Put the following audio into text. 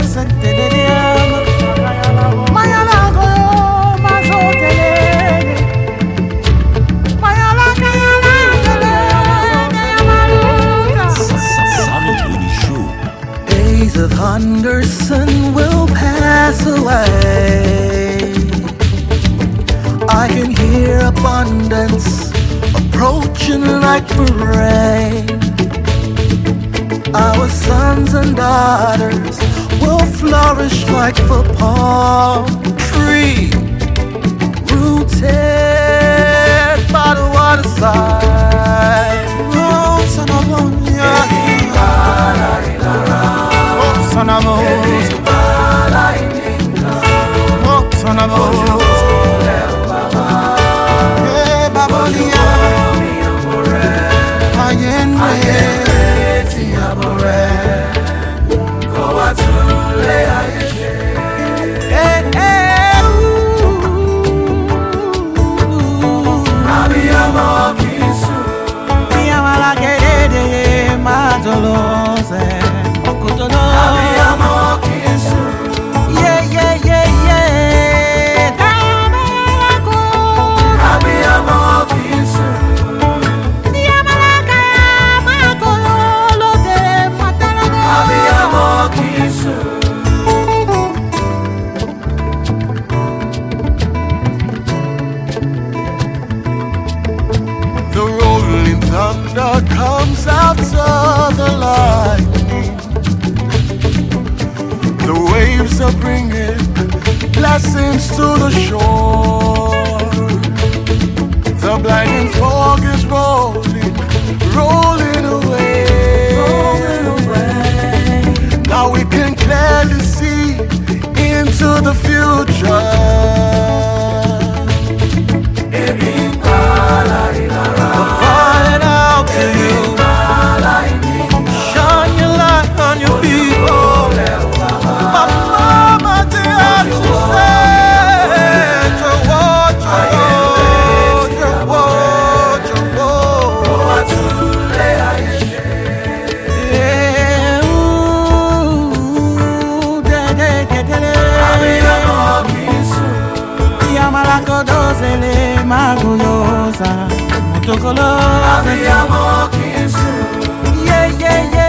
Days of hunger soon will pass away. I can hear abundance approaching like the rain. Our sons and daughters will flourish like the palm tree, rooted by the waterside. Oh, son of thunder comes after the lightning. The waves are bringing blessings to the shore. The blinding fog is rolling away. Now we can clearly see into the future. Abbiamo chi su. Yeah, yeah, yeah.